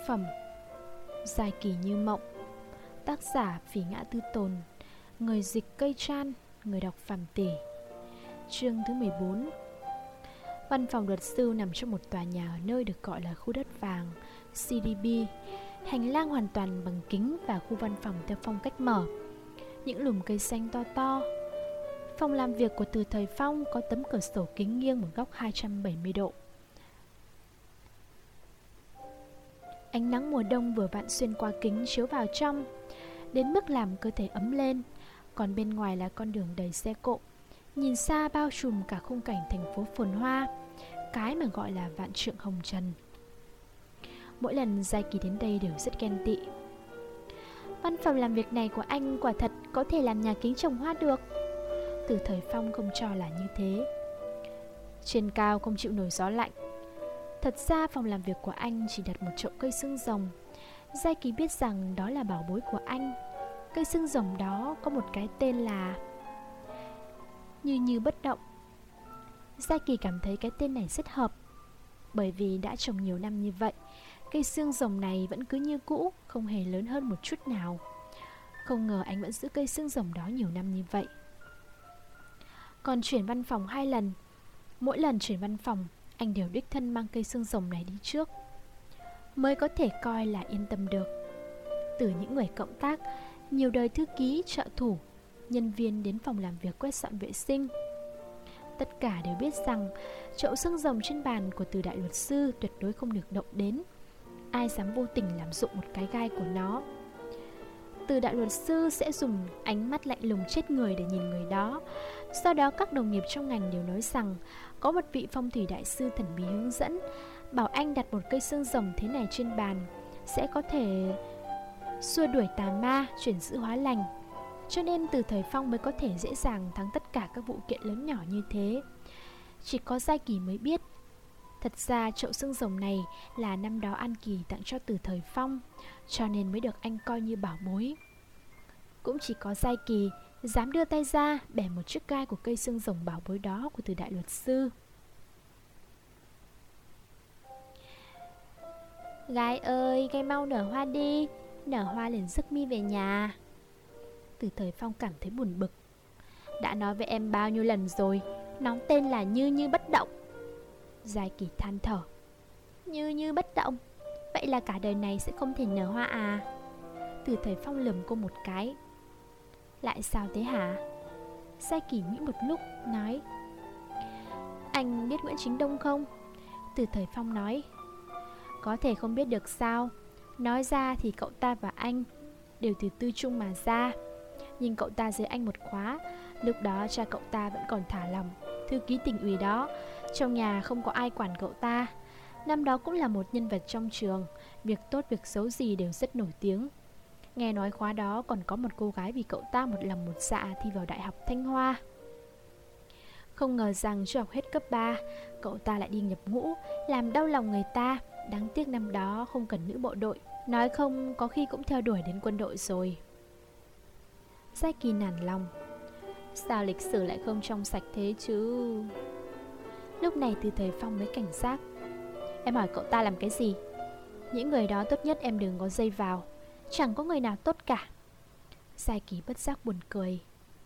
phẩm. Dài kỳ như mộng. Tác giả Phỉ Ngã Tư Tồn. Người dịch Cây Tran. Người đọc Phàm Tỷ. Chương thứ 14. Văn phòng luật sư nằm trong một tòa nhà ở nơi được gọi là khu đất vàng CDB. Hành lang hoàn toàn bằng kính và khu văn phòng theo phong cách mở. Những lùm cây xanh to to. Phòng làm việc của Từ Thời Phong có tấm cửa sổ kính nghiêng một góc 270 độ. Ánh nắng mùa đông vừa vặn xuyên qua kính chiếu vào trong, đến mức làm cơ thể ấm lên. Còn bên ngoài là con đường đầy xe cộ, nhìn xa bao trùm cả khung cảnh thành phố phồn hoa, cái mà gọi là vạn trượng hồng trần. Mỗi lần Giai Kỳ đến đây đều rất ghen tị. Văn phòng làm việc này của anh quả thật có thể làm nhà kính trồng hoa được. Từ Thời Phong không cho là như thế. Trên cao không chịu nổi gió lạnh. Thật ra phòng làm việc của anh chỉ đặt một chậu cây xương rồng. Giai Kỳ biết rằng đó là bảo bối của anh. Cây xương rồng đó có một cái tên là Như Bất Động. Giai Kỳ cảm thấy cái tên này rất hợp, bởi vì đã trồng nhiều năm như vậy, cây xương rồng này vẫn cứ như cũ, không hề lớn hơn một chút nào. Không ngờ anh vẫn giữ cây xương rồng đó nhiều năm như vậy. Còn chuyển văn phòng 2 lần. Mỗi lần chuyển văn phòng, anh đều đích thân mang cây xương rồng này đi trước, mới có thể coi là yên tâm được. Từ những người cộng tác, nhiều đời thư ký, trợ thủ, nhân viên đến phòng làm việc quét dọn vệ sinh, tất cả đều biết rằng chậu xương rồng trên bàn của Từ đại luật sư tuyệt đối không được động đến. Ai dám vô tình làm rụng một cái gai của nó, Từ đại luật sư sẽ dùng ánh mắt lạnh lùng chết người để nhìn người đó. Sau đó các đồng nghiệp trong ngành đều nói rằng có một vị phong thủy đại sư thần bí hướng dẫn, bảo anh đặt một cây xương rồng thế này trên bàn sẽ có thể xua đuổi tà ma, chuyển dữ hóa lành. Cho nên Từ Thời Phong mới có thể dễ dàng thắng tất cả các vụ kiện lớn nhỏ như thế. Chỉ có Giai Kỳ mới biết, thật ra chậu xương rồng này là năm đó An Kỳ tặng cho Từ Thời Phong, cho nên mới được anh coi như bảo bối. Cũng chỉ có Giai Kỳ dám đưa tay ra bẻ một chiếc gai của cây xương rồng bảo bối đó của Từ đại luật sư. Gai ơi, gai mau nở hoa đi, nở hoa liền rước mi về nhà. Từ Thời Phong cảm thấy buồn bực. Đã nói với em bao nhiêu lần rồi, nó tên là Như Bất Động. Giai Kỳ than thở. Như Bất Động? Vậy là cả đời này sẽ không thể nở hoa à? Từ Thời Phong lườm cô một cái. Lại sao thế hả? Giai Kỳ nghĩ một lúc, nói. Anh biết Nguyễn Chính Đông không? Từ Thời Phong nói. Có thể không biết được sao? Nói ra thì cậu ta và anh đều từ Tư Trung mà ra. Nhưng cậu ta dưới anh một khóa. Lúc đó cha cậu ta vẫn còn thả lỏng, thư ký tỉnh ủy đó. Trong nhà không có ai quản cậu ta. Năm đó cũng là một nhân vật trong trường, việc tốt việc xấu gì đều rất nổi tiếng. Nghe nói khóa đó còn có một cô gái vì cậu ta một lòng một dạ thi vào Đại học Thanh Hoa. Không ngờ rằng chưa học hết cấp 3, cậu ta lại đi nhập ngũ, làm đau lòng người ta. Đáng tiếc năm đó không cần nữ bộ đội, nói không có khi cũng theo đuổi đến quân đội rồi. Giai Kỳ nản lòng. Sao lịch sử lại không trong sạch thế chứ? Lúc này Từ Thời Phong mới cảnh giác. Em hỏi cậu ta làm cái gì? Những người đó tốt nhất em đừng có dây vào, chẳng có người nào tốt cả. Giai Kỳ bất giác buồn cười.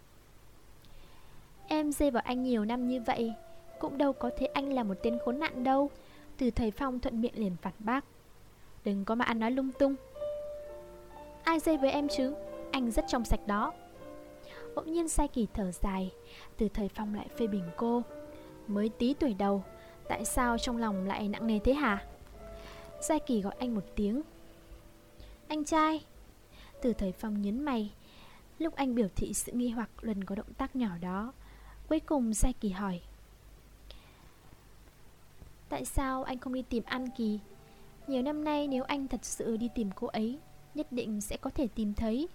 Em dây vào anh nhiều năm như vậy, cũng đâu có thấy anh là một tên khốn nạn đâu. Từ Thời Phong thuận miệng liền phản bác. Đừng có mà ăn nói lung tung. Ai dây với em chứ? Anh rất trong sạch đó. Bỗng nhiên Giai Kỳ thở dài. Từ Thời Phong lại phê bình cô. Mới tí tuổi đầu, tại sao trong lòng lại nặng nề thế hả? Giai Kỳ gọi anh một tiếng. Anh trai. Từ Thời Phong nhấn mày. Lúc anh biểu thị sự nghi hoặc lần có động tác nhỏ đó, cuối cùng Giai Kỳ hỏi. Tại sao anh không đi tìm An Kỳ? Nhiều năm nay nếu anh thật sự đi tìm cô ấy, nhất định sẽ có thể tìm thấy.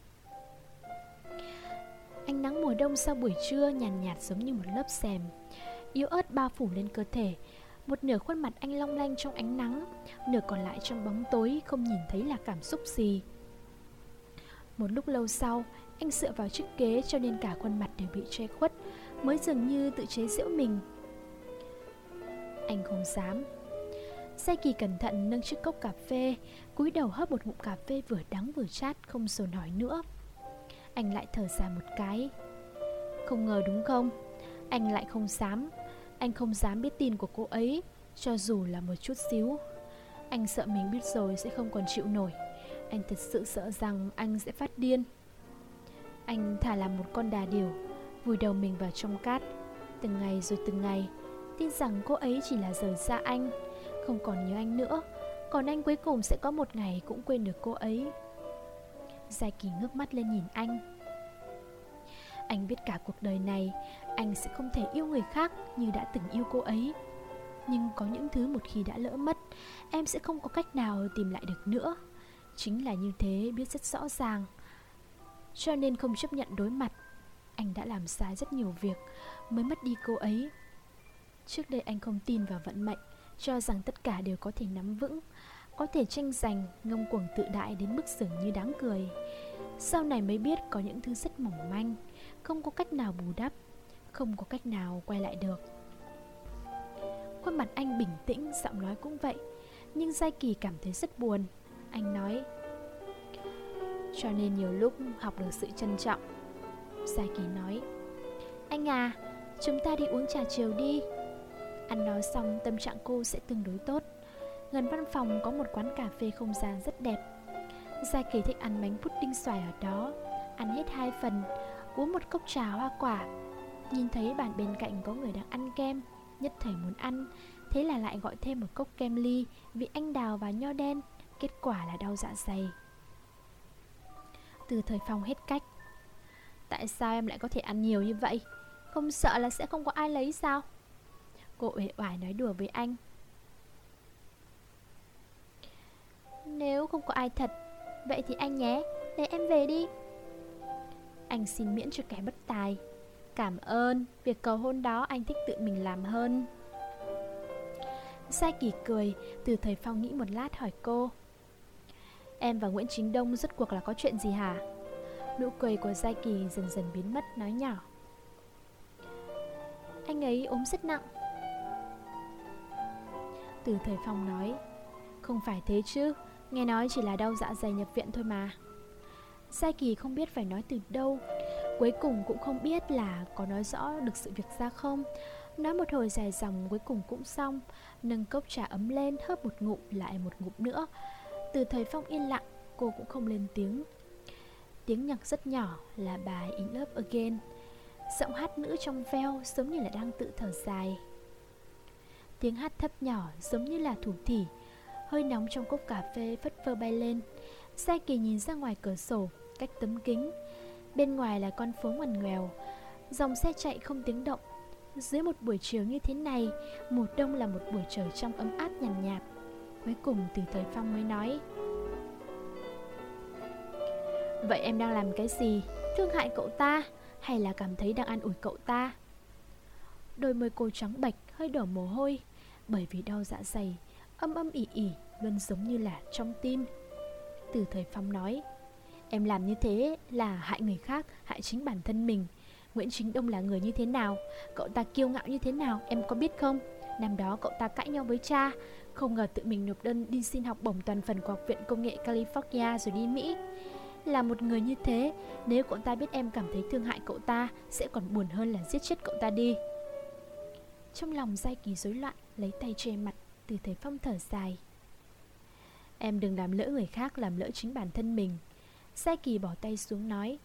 Ánh nắng mùa đông sau buổi trưa nhàn nhạt giống như một lớp xèm yếu ớt bao phủ lên cơ thể. Một nửa khuôn mặt anh long lanh trong ánh nắng, nửa còn lại trong bóng tối, không nhìn thấy là cảm xúc gì. Một lúc lâu sau, anh dựa vào chiếc ghế cho nên cả khuôn mặt đều bị che khuất, mới dường như tự chế giễu mình. Anh không dám. Sai Kỳ cẩn thận nâng chiếc cốc cà phê, cúi đầu hớp một ngụm cà phê vừa đắng vừa chát, không dồn hỏi nữa. Anh lại thở dài một cái. Không ngờ đúng không? Anh lại không dám. Anh không dám biết tin của cô ấy, cho dù là một chút xíu. Anh sợ mình biết rồi sẽ không còn chịu nổi. Anh thật sự sợ rằng anh sẽ phát điên. Anh thà làm một con đà điểu, vùi đầu mình vào trong cát, từng ngày rồi từng ngày, tin rằng cô ấy chỉ là rời xa anh, không còn nhớ anh nữa. Còn anh cuối cùng sẽ có một ngày cũng quên được cô ấy. Giai Kỳ ngước mắt lên nhìn anh. Anh biết cả cuộc đời này anh sẽ không thể yêu người khác như đã từng yêu cô ấy. Nhưng có những thứ một khi đã lỡ mất, em sẽ không có cách nào tìm lại được nữa. Chính là như thế, biết rất rõ ràng. Cho nên không chấp nhận đối mặt. Anh đã làm sai rất nhiều việc mới mất đi cô ấy. Trước đây anh không tin vào vận mệnh, cho rằng tất cả đều có thể nắm vững, có thể tranh giành, ngông cuồng tự đại đến mức dường như đáng cười. Sau này mới biết có những thứ rất mỏng manh, không có cách nào bù đắp, không có cách nào quay lại được. Khuôn mặt anh bình tĩnh, giọng nói cũng vậy. Nhưng Giai Kỳ cảm thấy rất buồn. Anh nói: cho nên nhiều lúc học được sự trân trọng. Giai Kỳ nói: anh à, chúng ta đi uống trà chiều đi. Ăn nói xong tâm trạng cô sẽ tương đối tốt. Gần văn phòng có một quán cà phê không gian rất đẹp. Giai Kỳ thích ăn bánh pudding xoài ở đó. Ăn hết 2 phần, uống một cốc trà hoa quả. Nhìn thấy bàn bên cạnh có người đang ăn kem, nhất thời muốn ăn. Thế là lại gọi thêm một cốc kem ly, vị anh đào và nho đen. Kết quả là đau dạ dày. Từ Thời Phong hết cách. Tại sao em lại có thể ăn nhiều như vậy? Không sợ là sẽ không có ai lấy sao? Cô uể oải nói đùa với anh. Nếu không có ai thật, vậy thì anh nhé, để em về đi. Anh xin miễn cho kẻ bất tài. Cảm ơn, việc cầu hôn đó anh thích tự mình làm hơn. Giai Kỳ cười. Từ Thời Phong nghĩ một lát hỏi cô: em và Nguyễn Chính Đông rốt cuộc là có chuyện gì hả? Nụ cười của Giai Kỳ dần dần biến mất, nói nhỏ: anh ấy ốm rất nặng. Từ Thời Phong nói: không phải thế chứ, nghe nói chỉ là đau dạ dày nhập viện thôi mà. Giai Kỳ không biết phải nói từ đâu. Cuối cùng cũng không biết là có nói rõ được sự việc ra không. Nói một hồi dài dòng cuối cùng cũng xong. Nâng cốc trà ấm lên, hớp một ngụm lại một ngụm nữa. Từ Thời Phong yên lặng, cô cũng không lên tiếng. Tiếng nhạc rất nhỏ là bài In Love Again. Giọng hát nữ trong veo giống như là đang tự thở dài. Tiếng hát thấp nhỏ giống như là thủ thỉ. Hơi nóng trong cốc cà phê phất phơ bay lên. Giai Kỳ nhìn ra ngoài cửa sổ, cách tấm kính. Bên ngoài là con phố ngoằn ngoèo, dòng xe chạy không tiếng động. Dưới một buổi chiều như thế này, mùa đông là một buổi trời trong ấm áp nhàn nhạt. Cuối cùng Từ Thời Phong mới nói: vậy em đang làm cái gì? Thương hại cậu ta hay là cảm thấy đang an ủi cậu ta? Đôi môi cô trắng bệch, hơi đổ mồ hôi. Bởi vì đau dạ dày, âm âm ỉ ỉ, luôn giống như là trong tim. Từ Thời Phong nói: em làm như thế là hại người khác, hại chính bản thân mình. Nguyễn Chính Đông là người như thế nào, cậu ta kiêu ngạo như thế nào, em có biết không? Năm đó cậu ta cãi nhau với cha, không ngờ tự mình nộp đơn đi xin học bổng toàn phần của Học viện Công nghệ California rồi đi Mỹ. Là một người như thế, nếu cậu ta biết em cảm thấy thương hại cậu ta, sẽ còn buồn hơn là giết chết cậu ta đi. Trong lòng Giai Kỳ rối loạn, lấy tay che mặt. Từ Thời Phong thở dài: em đừng làm lỡ người khác, làm lỡ chính bản thân mình. Giai Kỳ bỏ tay xuống nói: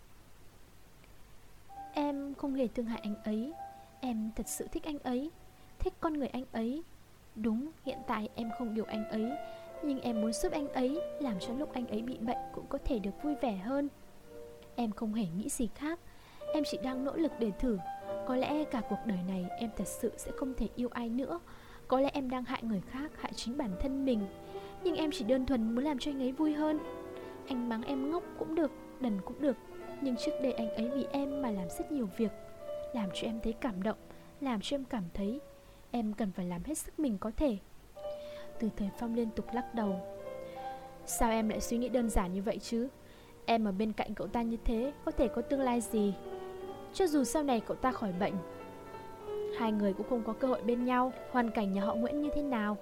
em không hề thương hại anh ấy. Em thật sự thích anh ấy, thích con người anh ấy. Đúng, hiện tại em không yêu anh ấy, nhưng em muốn giúp anh ấy, làm cho lúc anh ấy bị bệnh cũng có thể được vui vẻ hơn. Em không hề nghĩ gì khác. Em chỉ đang nỗ lực để thử. Có lẽ cả cuộc đời này em thật sự sẽ không thể yêu ai nữa. Có lẽ em đang hại người khác, hại chính bản thân mình. Nhưng em chỉ đơn thuần muốn làm cho anh ấy vui hơn. Anh mắng em ngốc cũng được, đần cũng được. Nhưng trước đây anh ấy vì em mà làm rất nhiều việc, làm cho em thấy cảm động, làm cho em cảm thấy em cần phải làm hết sức mình có thể. Từ Thời Phong liên tục lắc đầu: sao em lại suy nghĩ đơn giản như vậy chứ? Em ở bên cạnh cậu ta như thế, có thể có tương lai gì? Cho dù sau này cậu ta khỏi bệnh, hai người cũng không có cơ hội bên nhau. Hoàn cảnh nhà họ Nguyễn như thế nào,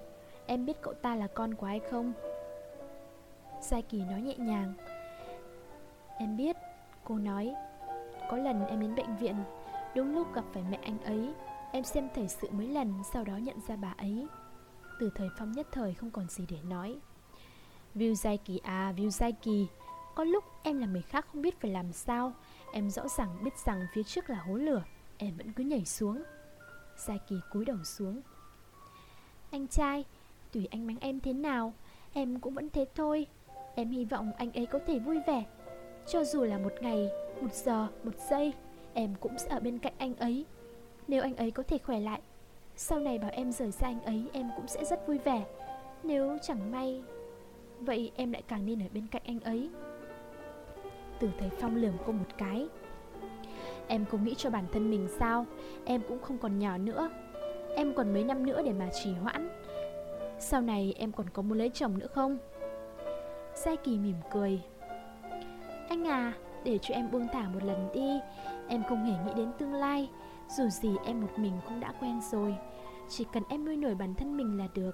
em biết cậu ta là con của ai không? Gia Kỳ nói nhẹ nhàng. Em biết. Cô nói. Có lần em đến bệnh viện, đúng lúc gặp phải mẹ anh ấy. Em xem thời sự mấy lần, sau đó nhận ra bà ấy. Từ Thời Phong nhất thời không còn gì để nói. View Gia Kỳ à, View Gia Kỳ. Có lúc em là người khác không biết phải làm sao. Em rõ ràng biết rằng phía trước là hố lửa, em vẫn cứ nhảy xuống. Gia Kỳ cúi đầu xuống. Anh trai, tùy anh mắng em thế nào, em cũng vẫn thế thôi. Em hy vọng anh ấy có thể vui vẻ. Cho dù là một ngày, một giờ, một giây, em cũng sẽ ở bên cạnh anh ấy. Nếu anh ấy có thể khỏe lại, sau này bảo em rời xa anh ấy, em cũng sẽ rất vui vẻ. Nếu chẳng may, vậy em lại càng nên ở bên cạnh anh ấy. Từ Thời Phong lườm cô một cái. Em không nghĩ cho bản thân mình sao? Em cũng không còn nhỏ nữa. Em còn mấy năm nữa để mà trì hoãn. Sau này em còn có muốn lấy chồng nữa không? Gia Kỳ mỉm cười. Anh à, để cho em buông thả một lần đi. Em không hề nghĩ đến tương lai. Dù gì em một mình cũng đã quen rồi. Chỉ cần em nuôi nổi bản thân mình là được.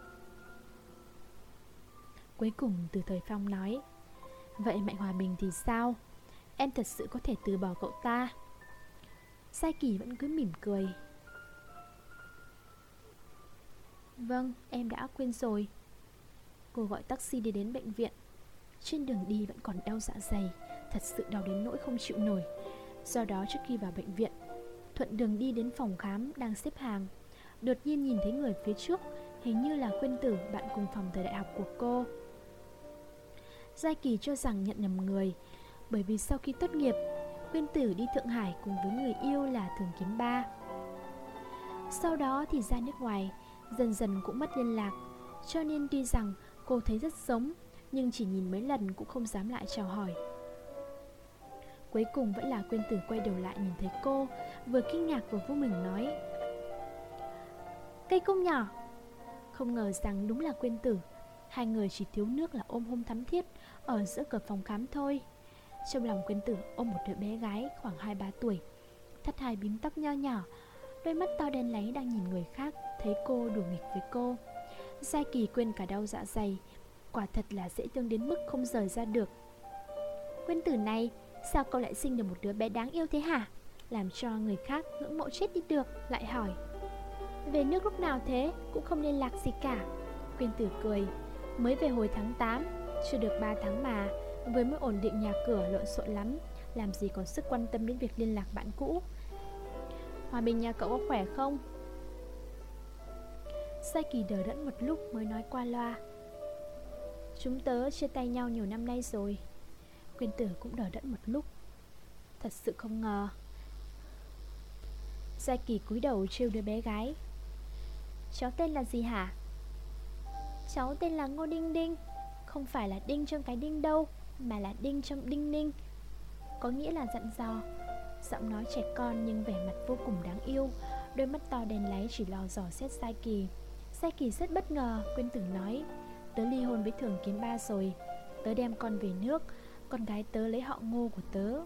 Cuối cùng Từ Thời Phong nói. Vậy Mạnh Hòa Bình thì sao? Em thật sự có thể từ bỏ cậu ta? Gia Kỳ vẫn cứ mỉm cười. Vâng, em đã quên rồi. Cô gọi taxi đi đến bệnh viện. Trên đường đi vẫn còn đau dạ dày, thật sự đau đến nỗi không chịu nổi. Do đó trước khi vào bệnh viện, thuận đường đi đến phòng khám đang xếp hàng, đột nhiên nhìn thấy người phía trước, hình như là Quyên Tử, bạn cùng phòng thời đại học của cô. Gia Kỳ cho rằng nhận nhầm người, bởi vì sau khi tốt nghiệp, Quyên Tử đi Thượng Hải cùng với người yêu là Thường Kiếm Ba. Sau đó thì ra nước ngoài, dần dần cũng mất liên lạc. Cho nên tuy rằng cô thấy rất giống, nhưng chỉ nhìn mấy lần cũng không dám lại chào hỏi. Cuối cùng vẫn là Quyên Tử quay đầu lại nhìn thấy cô, vừa kinh ngạc vừa vui mừng nói. Cây cung nhỏ. Không ngờ rằng đúng là Quyên Tử. Hai người chỉ thiếu nước là ôm hôn thắm thiết ở giữa cửa phòng khám thôi. Trong lòng Quyên Tử ôm một đứa bé gái khoảng 2-3 tuổi, thắt hai bím tóc nho nhỏ, đôi mắt to đen láy đang nhìn người khác, thấy cô đùa nghịch với cô. Gia Kỳ quên cả đau dạ dày, quả thật là dễ thương đến mức không rời ra được. Quyên Tử này, sao cậu lại sinh được một đứa bé đáng yêu thế hả? Làm cho người khác ngưỡng mộ chết đi được. Lại hỏi, về nước lúc nào thế? Cũng không liên lạc gì cả. Quyên Tử cười, mới về hồi tháng 8, chưa được 3 tháng mà. Với mới ổn định nhà cửa lộn xộn lắm, làm gì còn sức quan tâm đến việc liên lạc bạn cũ. Hòa Bình nhà cậu có khỏe không? Gia Kỳ đờ đẫn một lúc mới nói qua loa. Chúng tớ chia tay nhau nhiều năm nay rồi. Quyên Tử cũng đờ đẫn một lúc. Thật sự không ngờ. Gia Kỳ cúi đầu trêu đứa bé gái. Cháu tên là gì hả? Cháu tên là Ngô Đinh Đinh. Không phải là đinh trong cái đinh đâu, mà là đinh trong đinh ninh, có nghĩa là dặn dò. Giọng nói trẻ con nhưng vẻ mặt vô cùng đáng yêu, đôi mắt to đen láy chỉ lo dò xét Gia Kỳ. Gia Kỳ rất bất ngờ. Quyên Tử nói, tớ ly hôn với Thường Kiếm Ba rồi. Tớ đem con về nước, con gái tớ lấy họ Ngô của tớ.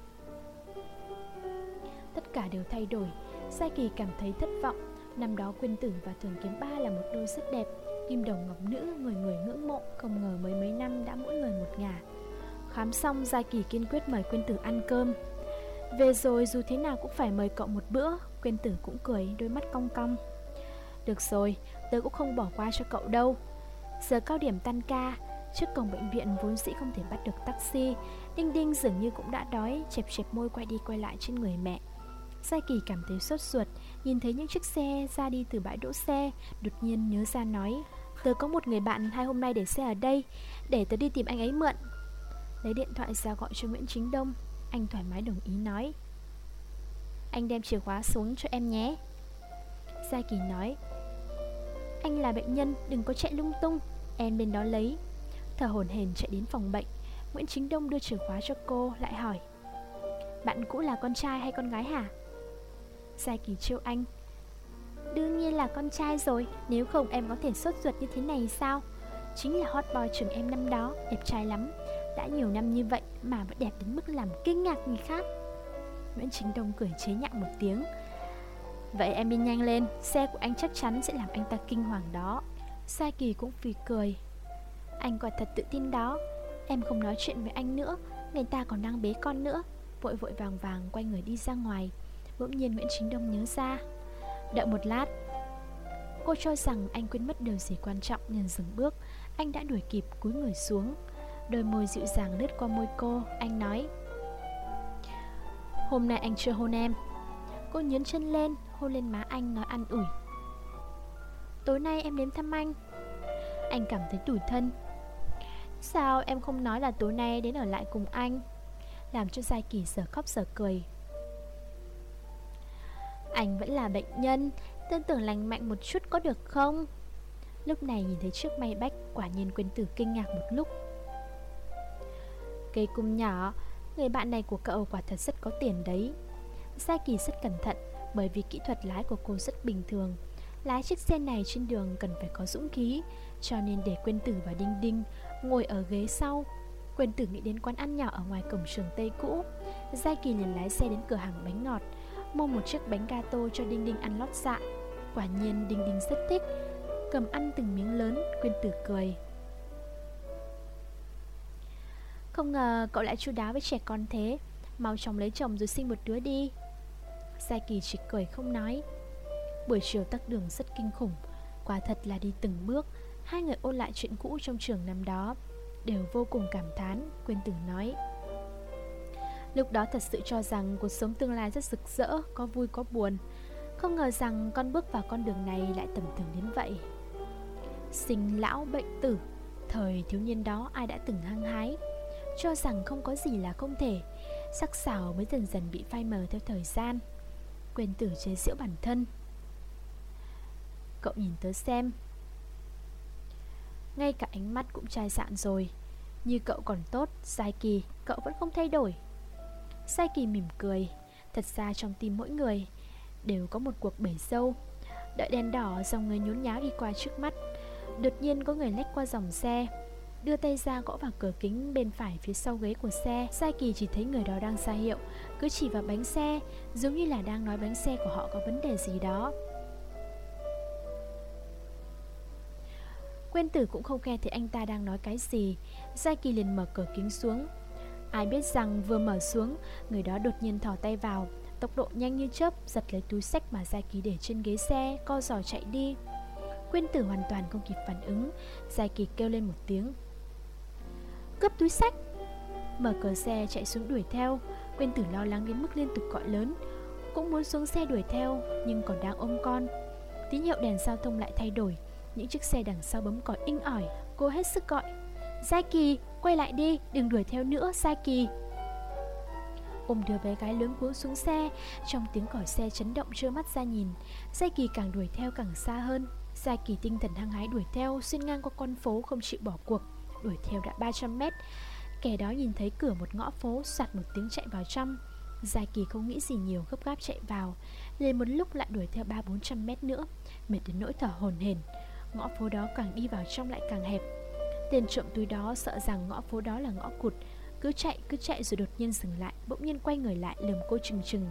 Tất cả đều thay đổi. Gia Kỳ cảm thấy thất vọng. Năm đó Quyên Tử và Thường Kiếm Ba là một đôi rất đẹp, kim đồng ngọc nữ, người người ngưỡng mộ. Không ngờ mới mấy năm đã mỗi người một ngả. Khám xong, Gia Kỳ kiên quyết mời Quyên Tử ăn cơm. Về rồi dù thế nào cũng phải mời cậu một bữa. Quyên Tử cũng cười, đôi mắt cong cong. Được rồi, tớ cũng không bỏ qua cho cậu đâu. Giờ cao điểm tan ca, trước cổng bệnh viện vốn dĩ không thể bắt được taxi. Đinh Đinh dường như cũng đã đói, chẹp chẹp môi quay đi quay lại trên người mẹ. Gia Kỳ cảm thấy sốt ruột, nhìn thấy những chiếc xe ra đi từ bãi đỗ xe, đột nhiên nhớ ra nói, tớ có một người bạn 2 hôm nay để xe ở đây, để tớ đi tìm anh ấy mượn. Lấy điện thoại ra gọi cho Nguyễn Chính Đông. Anh thoải mái đồng ý nói, anh đem chìa khóa xuống cho em nhé. Gia Kỳ nói, anh là bệnh nhân, đừng có chạy lung tung, em bên đó lấy. Thở hổn hển chạy đến phòng bệnh. Nguyễn Chính Đông đưa chìa khóa cho cô, lại hỏi, bạn cũ là con trai hay con gái hả? Gia Kỳ trêu anh, đương nhiên là con trai rồi, nếu không em có thể sốt ruột như thế này sao? Chính là hot boy trường em năm đó, đẹp trai lắm. Đã nhiều năm như vậy mà vẫn đẹp đến mức làm kinh ngạc người khác. Nguyễn Chính Đông cười chế nhạo một tiếng, vậy em đi nhanh lên, xe của anh chắc chắn sẽ làm anh ta kinh hoàng đó. Sai Kỳ cũng phì cười. Anh quả thật tự tin đó. Em không nói chuyện với anh nữa, người ta còn đang bế con nữa. Vội vội vàng vàng quay người đi ra ngoài. Bỗng nhiên Nguyễn Chính Đông nhớ ra. Đợi một lát. Cô cho rằng anh quên mất điều gì quan trọng nên dừng bước. Anh đã đuổi kịp, cúi người xuống. Đôi môi dịu dàng lướt qua môi cô. Anh nói: Hôm nay anh chưa hôn em. Cô nhướn chân lên, hôn lên má anh, nói an ủi: Tối nay em đến thăm anh. Anh cảm thấy tủi thân. Sao em không nói là tối nay đến ở lại cùng anh? Làm cho Giai Kỳ giờ khóc giờ cười. Anh vẫn là bệnh nhân, tư tưởng lành mạnh một chút có được không? Lúc này nhìn thấy chiếc may bách, quả nhiên Quyên Tử kinh ngạc một lúc. Cây cung nhỏ, người bạn này của cậu quả thật rất có tiền đấy. Giai Kỳ rất cẩn thận, bởi vì kỹ thuật lái của cô rất bình thường. Lái chiếc xe này trên đường cần phải có dũng khí, cho nên để Quyên Tử và Đinh Đinh ngồi ở ghế sau. Quyên Tử nghĩ đến quán ăn nhỏ ở ngoài cổng trường Tây cũ. Giai Kỳ liền lái xe đến cửa hàng bánh ngọt, mua một chiếc bánh gato cho Đinh Đinh ăn lót dạ. Quả nhiên Đinh Đinh rất thích, cầm ăn từng miếng lớn. Quyên Tử cười. Không ngờ cậu lại chu đáo với trẻ con thế. Mau chóng lấy chồng rồi sinh một đứa đi. Giai Kỳ chỉ cười không nói. Buổi chiều tắc đường rất kinh khủng, quả thật là đi từng bước. Hai người ôn lại chuyện cũ trong trường năm đó, đều vô cùng cảm thán. Quyên Tử nói: Lúc đó thật sự cho rằng cuộc sống tương lai rất rực rỡ, có vui có buồn. Không ngờ rằng con bước vào con đường này lại tầm thường đến vậy. Sinh lão bệnh tử, thời thiếu niên đó ai đã từng hăng hái, cho rằng không có gì là không thể. Sắc sảo mới dần dần bị phai mờ theo thời gian. Quyên Tử chế giễu bản thân. Cậu nhìn tớ xem, ngay cả ánh mắt cũng chai sạn rồi. Như cậu còn tốt, Giai Kỳ, cậu vẫn không thay đổi. Giai Kỳ mỉm cười. Thật ra trong tim mỗi người đều có một cuộc bể dâu. Đợi đèn đỏ, dòng người nhốn nháo đi qua trước mắt. Đột nhiên có người lách qua dòng xe, đưa tay ra gõ vào cửa kính bên phải phía sau ghế của xe. Giai Kỳ chỉ thấy người đó đang ra hiệu, cứ chỉ vào bánh xe, giống như là đang nói bánh xe của họ có vấn đề gì đó. Quyên Tử cũng không nghe thấy anh ta đang nói cái gì. Giai Kỳ liền mở cửa kính xuống. Ai biết rằng vừa mở xuống, người đó đột nhiên thò tay vào, tốc độ nhanh như chớp, giật lấy túi xách mà Giai Kỳ để trên ghế xe, co giò chạy đi. Quyên Tử hoàn toàn không kịp phản ứng. Giai Kỳ kêu lên một tiếng: Cướp túi xách! Mở cửa xe chạy xuống đuổi theo. Quyên Tử lo lắng đến mức liên tục gọi lớn, cũng muốn xuống xe đuổi theo, nhưng còn đang ôm con. Tín hiệu đèn giao thông lại thay đổi. Những chiếc xe đằng sau bấm còi inh ỏi. Cô hết sức gọi: Giai Kỳ, quay lại đi, đừng đuổi theo nữa, Giai Kỳ. Ôm đứa bé gái luống cuống xuống xe. Trong tiếng còi xe chấn động, trơ mắt ra nhìn. Giai Kỳ càng đuổi theo càng xa hơn. Giai Kỳ tinh thần hăng hái đuổi theo, xuyên ngang qua con phố không chịu bỏ cuộc. Đuổi theo đã 300 mét, kẻ đó nhìn thấy cửa một ngõ phố, soạt một tiếng chạy vào trong. Giai Kỳ không nghĩ gì nhiều, gấp gáp chạy vào. Liền một lúc lại đuổi theo 300-400 mét nữa, mệt đến nỗi thở hổn hển. Ngõ phố đó càng đi vào trong lại càng hẹp. Tên trộm túi đó sợ rằng ngõ phố đó là ngõ cụt, cứ chạy rồi đột nhiên dừng lại, bỗng nhiên quay người lại lườm cô trừng trừng.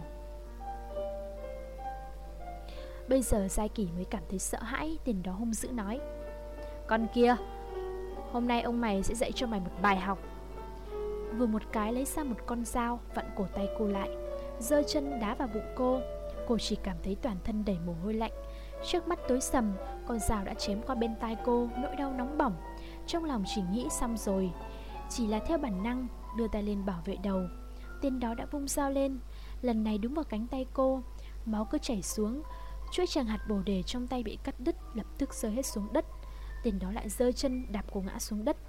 Bây giờ Giai Kỳ mới cảm thấy sợ hãi. Tên đó hung dữ nói: Con kia, hôm nay ông mày sẽ dạy cho mày một bài học. Vừa một cái lấy ra một con dao, vặn cổ tay cô lại, giơ chân đá vào bụng cô. Cô chỉ cảm thấy toàn thân đầy mồ hôi lạnh. Trước mắt tối sầm, con dao đã chém qua bên tai cô, nỗi đau nóng bỏng. Trong lòng chỉ nghĩ xong rồi, chỉ là theo bản năng đưa tay lên bảo vệ đầu. Tên đó đã vung dao lên, lần này đúng vào cánh tay cô. Máu cứ chảy xuống, chuỗi tràng hạt bồ đề trong tay bị cắt đứt, lập tức rơi hết xuống đất. Tên đó lại giơ chân đạp cô ngã xuống đất.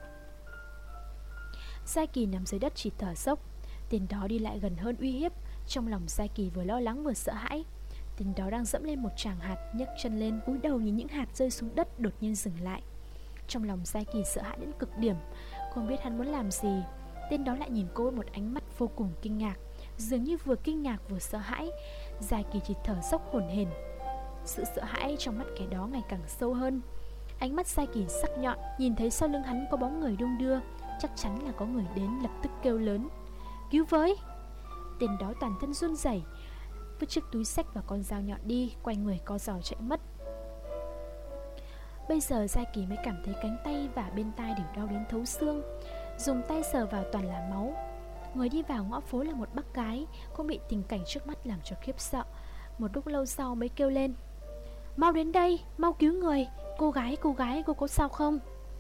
Giai Kỳ nằm dưới đất chỉ thở dốc. Tên đó đi lại gần hơn uy hiếp. Trong lòng Giai Kỳ vừa lo lắng vừa sợ hãi. Tên đó đang dẫm lên một tràng hạt, nhấc chân lên, cúi đầu nhìn những hạt rơi xuống đất, đột nhiên dừng lại. Trong lòng Giai Kỳ sợ hãi đến cực điểm, không biết hắn muốn làm gì. Tên đó lại nhìn cô với một ánh mắt vô cùng kinh ngạc, dường như vừa kinh ngạc vừa sợ hãi. Giai Kỳ chỉ thở dốc hổn hển. Sự sợ hãi trong mắt kẻ đó ngày càng sâu hơn. Ánh mắt Giai Kỳ sắc nhọn, nhìn thấy sau lưng hắn có bóng người đung đưa, chắc chắn là có người đến, lập tức kêu lớn: Cứu với! Tên đó toàn thân run rẩy, vứt chiếc túi xách và con dao nhọn đi, quay người co giò chạy mất. Bây giờ Gia Kỳ mới cảm thấy cánh tay và bên tai đều đau đến thấu xương. Dùng tay sờ vào toàn là máu. Người đi vào ngõ phố là một bác gái, cũng bị tình cảnh trước mắt làm cho khiếp sợ. Một lúc lâu sau mới kêu lên: "Mau đến đây, mau cứu người. Cô gái, cô có sao không?"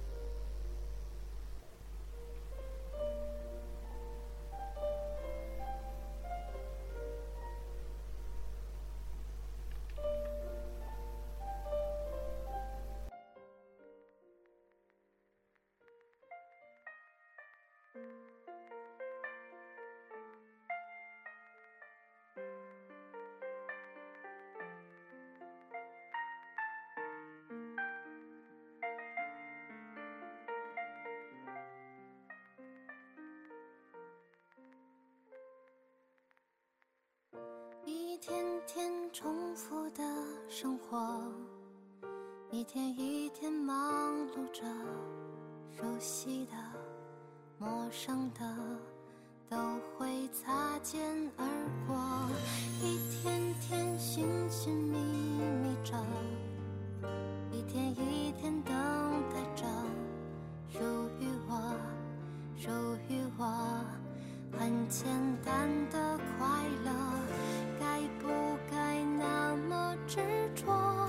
一天天重复的生活，一天一天忙碌着，熟悉的、陌生的都会擦肩而过，一天天寻寻觅觅着，一天一天等待着，属于我，属于我，很简单的快乐，该不该那么执着？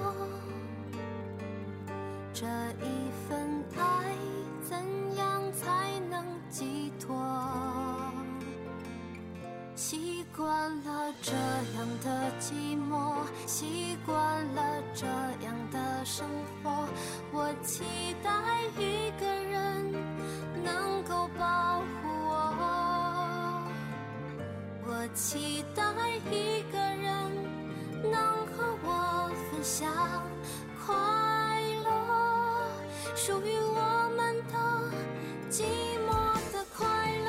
这一份爱怎样才能寄托？习惯了这样的寂寞，习惯了这样的生活，我期待一个人能够保护我，我期待一个人能和我分享快乐，属于我们的寂寞的快乐。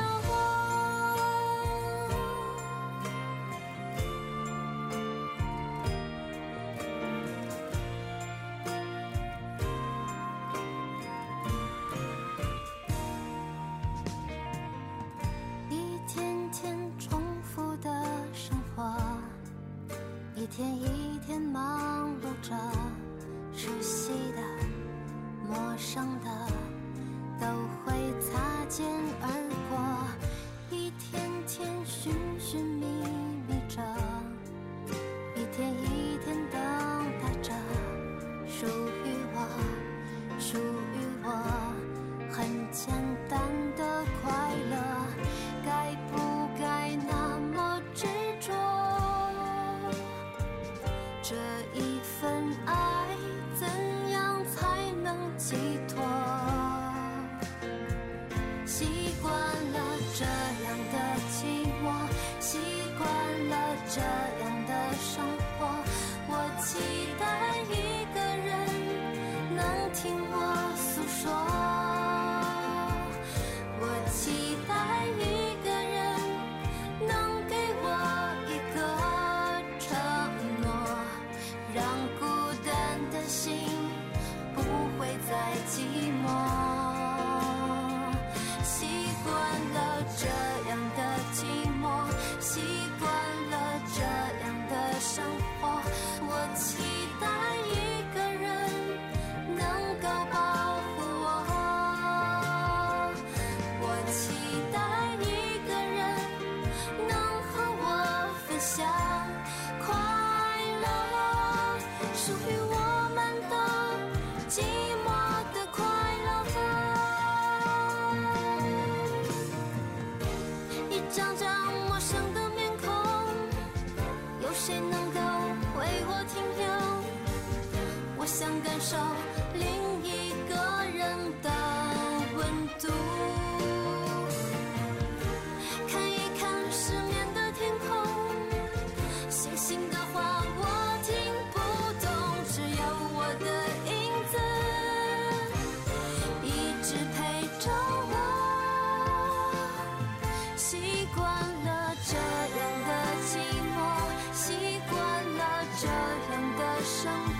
一天天重复的生活，一天一天忙碌着，熟悉的、陌生的都会擦肩而过，一天天寻寻觅觅着，一天一天等待着，属于我，属于我，很简单的快乐，该不该那么执着？这一份爱怎样才能寄托？习惯了这样的寂寞，习惯了这样的生活，我期待一个人能听我诉说，我期待一个人能给我一个承诺，让孤单的心不会再寂寞。习惯了这样的寂寞，习惯了这样的生活，我期待一个人能够保护我，我期待一个人能和我分享快乐，属于我们的寂寞的快乐。一张张陌生的面孔，有谁能够为我停留？我想感受另一个人的温度，看一看失眠的天空，星星的话我听不懂，只有我的影子一直陪着我。习惯了这样的寂寞，习惯了这样的生